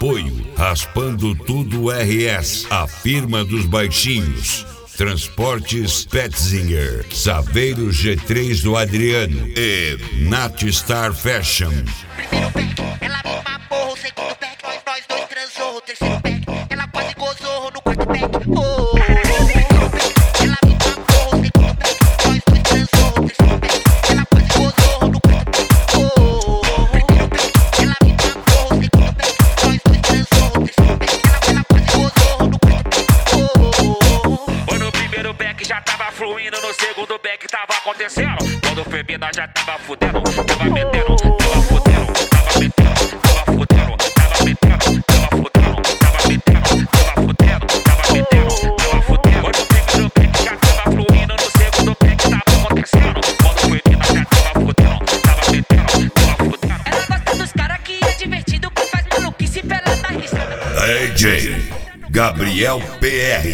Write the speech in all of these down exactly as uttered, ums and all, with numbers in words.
Apoio Raspando Tudo R S, a firma dos baixinhos. Transportes Petzinger, Saveiro G três do Adriano e Natstar Fashion. Primeiro pack, ela me mamou. Segundo pack, nós, nós dois transou. Terceiro pack, ela quase gozou. No quarto pack, oh. Primeiro pack, ela me mamou. Segundo pack, nós dois transou. Terceiro pack, ela quase gozou. No quarto pack, oh. Primeiro pack, ela me mamou. Segundo pack, nós dois transou. Terceiro pack, ela quase gozou. No quarto pack, oh. Foi no primeiro back, já tava fluindo. No segundo back tava acontecendo. Quando foi vindo, já tava fudendo. Tava metendo, tava fudendo. Tava metendo, tava fudendo. Tava metendo, tava fudendo. Tava metendo, tava fudendo. Tava metendo, tava fudendo. Foi no primeiro back, já tava fluindo. No segundo back tava acontecendo. Quando foi vindo, já tava fudendo. Tava metendo, tava fudendo. Ela gosta dos caras que é divertido, que faz maluquice pra ela dar risada. D J Gabriel P R.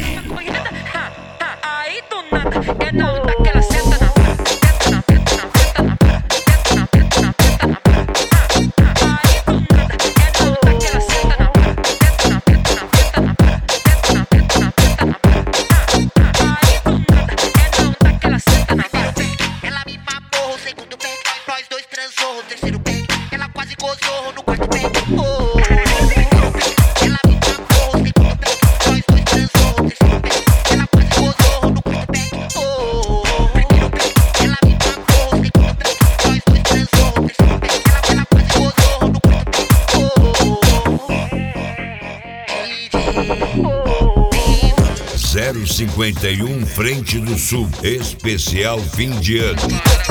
Aí do nada, é na onda que ela senta na vara. Senta na, senta na, senta na vara. Senta na, senta na, senta na vara. Aí do nada, é na onda que ela senta na vara. Senta na, senta na, senta na vara. Senta na, senta na, senta na vara. Aí do nada, é na onda que ela senta na vara. Ela me mamou. Segundo pack, nós dois transou. Terceiro pack, ela quase gozou. No quarto pack, oh. Primeiro pack, ela me mamou. Segundo pack, nós dois transou. Terceiro pack, ela quase gozou. No quarto pack, oh. Primeiro pack, ela me mamou. Segundo pack, nós dois transou. Terceiro pack, ela quase gozou. No quarto pack, oh. zero cinquenta e um Frente do Sul, especial fim de ano.